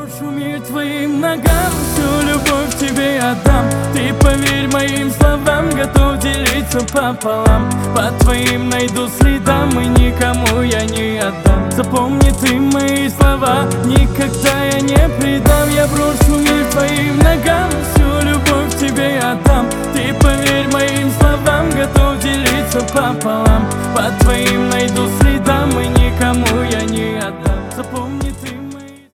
брошу мир твоим ногам, всю любовь тебе отдам. Ты поверь моим словам, готов делиться пополам. По твоим найду следам и никому я не отдам. Запомни ты мои слова, никогда я не предам. Я брошу мир твоим ногам, всю любовь тебе отдам. Ты поверь моим словам, готов делиться пополам. По твоим